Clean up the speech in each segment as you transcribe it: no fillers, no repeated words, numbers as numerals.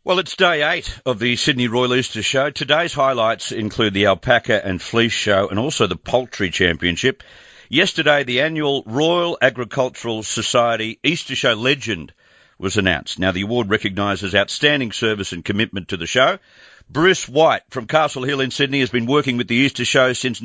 Well, it's day 8 of the Sydney Royal Easter Show. Today's highlights include the Alpaca and Fleece Show and also the Poultry Championship. Yesterday, the annual Royal Agricultural Society Easter Show Legend was announced. Now, the award recognises outstanding service and commitment to the show. Bruce White from Castle Hill in Sydney has been working with the Easter Show since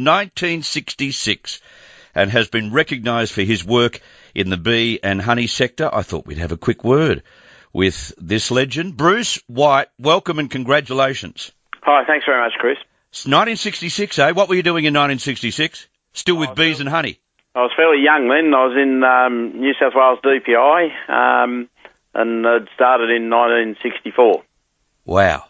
1966 and has been recognised for his work in the bee and honey sector. I thought we'd have a quick word with this legend. Bruce White, welcome and congratulations. Hi, thanks very much, Chris. It's 1966, eh? What were you doing in 1966? Still with bees and honey? I was fairly young then. I was in New South Wales DPI and it started in 1964. Wow.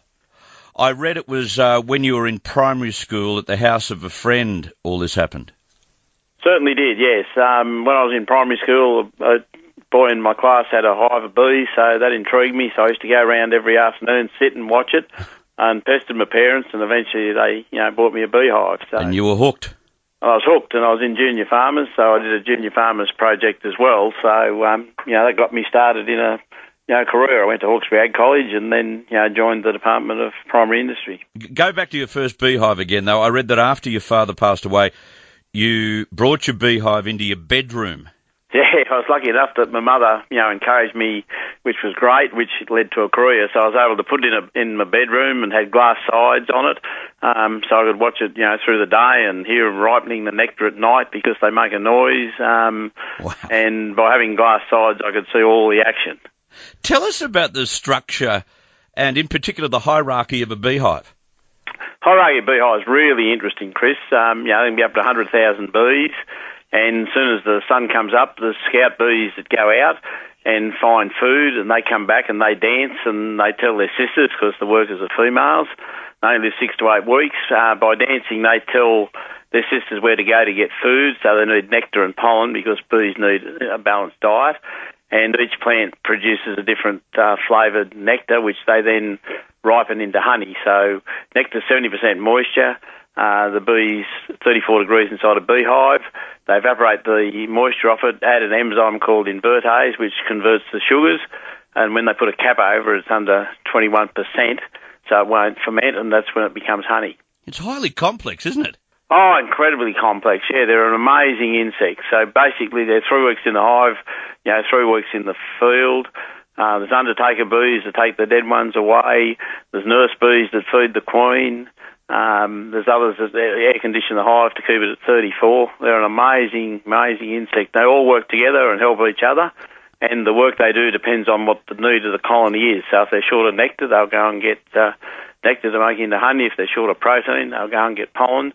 I read it was when you were in primary school at the house of a friend all this happened. Certainly did, yes. When I was in primary school, a boy in my class had a hive of bees, so that intrigued me. So I used to go around every afternoon, sit and watch it, and pestered my parents, and eventually they, bought me a beehive. So and you were hooked. I was hooked, and I was in Junior Farmers, so I did a Junior Farmers project as well. So that got me started in a career. I went to Hawkesbury Ag College, and then joined the Department of Primary Industry. Go back to your first beehive again, though. I read that after your father passed away, you brought your beehive into your bedroom. Yeah, I was lucky enough that my mother, encouraged me, which was great, which led to a career. So I was able to put it in my bedroom and had glass sides on it, so I could watch it, through the day and hear them ripening the nectar at night because they make a noise. Wow. And by having glass sides, I could see all the action. Tell us about the structure and, in particular, the hierarchy of a beehive. Hierarchy of beehive is really interesting, Chris. There can be up to 100,000 bees. And as soon as the sun comes up, the scout bees that go out and find food, and they come back and they dance and they tell their sisters, because the workers are females, they only live 6 to 8 weeks. By dancing, they tell their sisters where to go to get food, so they need nectar and pollen because bees need a balanced diet. And each plant produces a different flavoured nectar, which they then ripen into honey. So nectar, 70% moisture. The bees, 34 degrees inside a beehive. They evaporate the moisture off it, add an enzyme called invertase, which converts the sugars. And when they put a cap over it, it's under 21%, so it won't ferment, and that's when it becomes honey. It's highly complex, isn't it? Oh, incredibly complex, yeah. They're an amazing insect. So basically they're 3 weeks in the hive, 3 weeks in the field. There's undertaker bees that take the dead ones away. There's nurse bees that feed the queen. There's others that air condition the hive to keep it at 34. They're an amazing, amazing insect. They all work together and help each other, and the work they do depends on what the need of the colony is. So if they're short of nectar, they'll go and get nectar to make into honey. If they're short of protein, they'll go and get pollen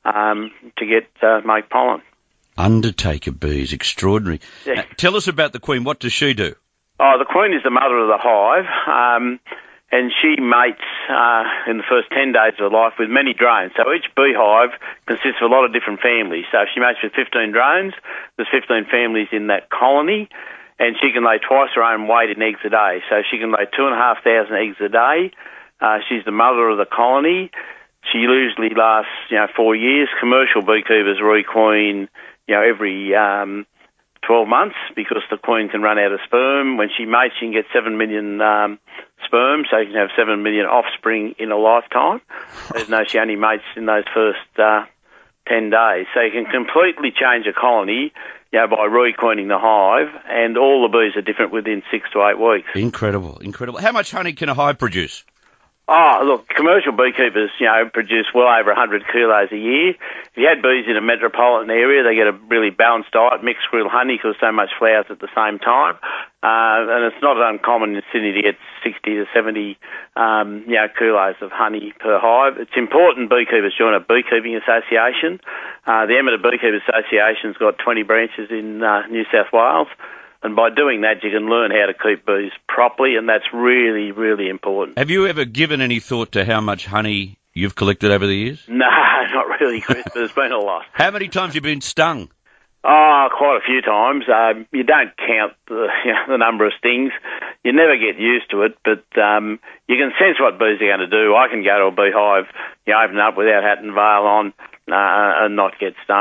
to make pollen. Undertaker bees, extraordinary. Yeah. Now, tell us about the queen. What does she do? Oh, the queen is the mother of the hive. And she mates in the first 10 days of her life with many drones. So each beehive consists of a lot of different families. So if she mates with 15 drones, there's 15 families in that colony, and she can lay twice her own weight in eggs a day. So she can lay 2,500 eggs a day. She's the mother of the colony. She usually lasts, 4 years. Commercial beekeepers requeen, every 12 months because the queen can run out of sperm. When she mates, she can get 7 million sperm, so you can have 7 million offspring in a lifetime. There's no, she only mates in those first 10 days. So you can completely change a colony by requeening the hive, and all the bees are different within 6 to 8 weeks. Incredible, incredible. How much honey can a hive produce? Oh, look, commercial beekeepers, produce well over 100 kilos a year. If you had bees in a metropolitan area, they get a really balanced diet, mixed real honey, because so much flowers at the same time. And it's not uncommon in Sydney to get 60 to 70, kilos of honey per hive. It's important beekeepers join a beekeeping association. The Amateur Beekeepers Association's got 20 branches in New South Wales. And by doing that, you can learn how to keep bees properly, and that's really, really important. Have you ever given any thought to how much honey you've collected over the years? No, not really, Chris, but there's been a lot. How many times have you been stung? Oh, quite a few times. You don't count the number of stings. You never get used to it, but you can sense what bees are going to do. I can go to a beehive, open up without hat and veil on, and not get stung.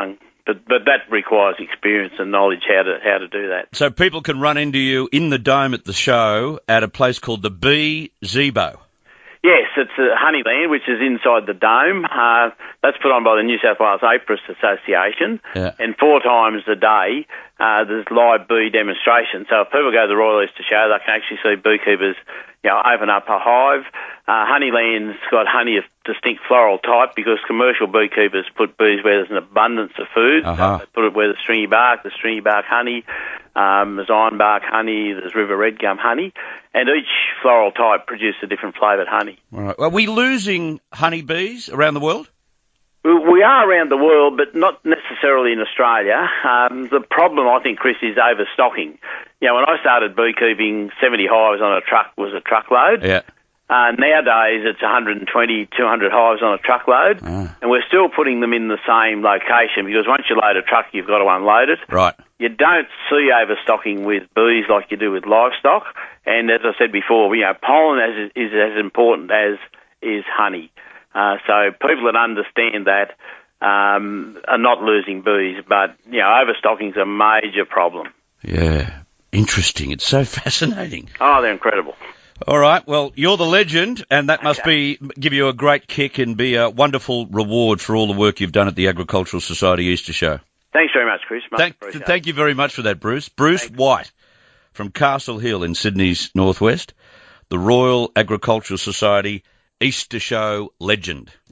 But that requires experience and knowledge how to do that. So people can run into you in the dome at the show at a place called the Bee Zebo. Yes, it's Honeyland, which is inside the dome. That's put on by the New South Wales Apiarist Association. Yeah. And 4 times a day, there's live bee demonstrations. So if people go to the Royal Easter Show, they can actually see beekeepers, open up a hive. Honeyland's got honey of distinct floral type because commercial beekeepers put bees where there's an abundance of food. Uh-huh. So they put it where the stringy bark honey, there's ironbark honey, there's river red gum honey, and each floral type produces a different flavoured honey. All right. Are we losing honeybees around the world? We are around the world, but not necessarily in Australia. The problem, I think, Chris, is overstocking. When I started beekeeping, 70 hives on a truck was a truckload. Yeah. Nowadays, it's 120, 200 hives on a truckload, and we're still putting them in the same location because once you load a truck, you've got to unload it. Right. You don't see overstocking with bees like you do with livestock, and as I said before, pollen is as important as is honey. So people that understand that are not losing bees, but overstocking is a major problem. Yeah, interesting. It's so fascinating. Oh, they're incredible. All right, well, you're the legend, and that must give you a great kick and be a wonderful reward for all the work you've done at the Agricultural Society Easter Show. Thanks very much, Chris. Thank you very much for that, Bruce. Bruce White from Castle Hill in Sydney's northwest, the Royal Agricultural Society Easter Show legend.